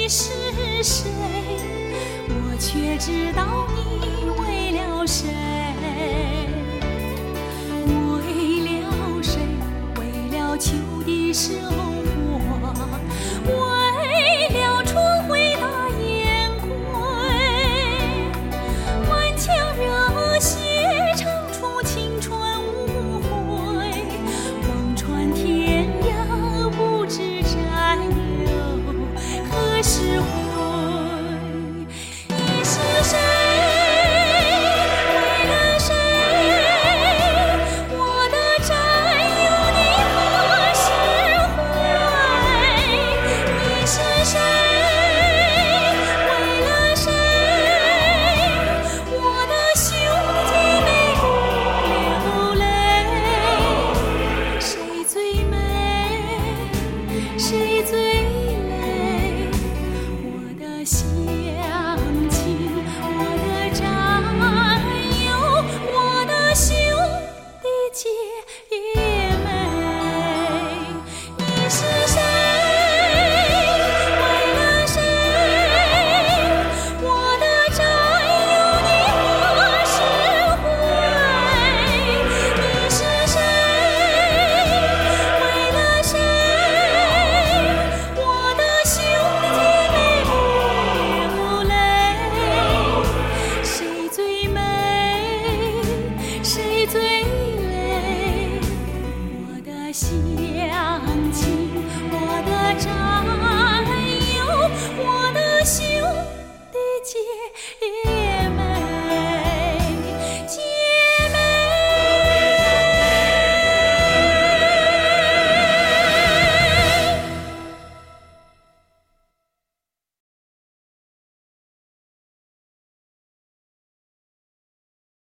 是谁？我却知道你为了谁？为了谁？为了秋的时候我，为了春回大雁归，满腔热血唱出青春无悔，望穿天涯不知山有何时回。你是谁？为了谁？我的战友你何时回？你是谁？为了谁？我的兄弟妹不流泪，谁最美？谁最累？我的乡亲，我的战友，我的兄弟姐妹，你是谁？为了谁？我的战友你何时回？你是谁？为了谁？我的兄弟妹不流泪，谁最美？谁最累？我的乡亲，我的战友，我的兄弟姐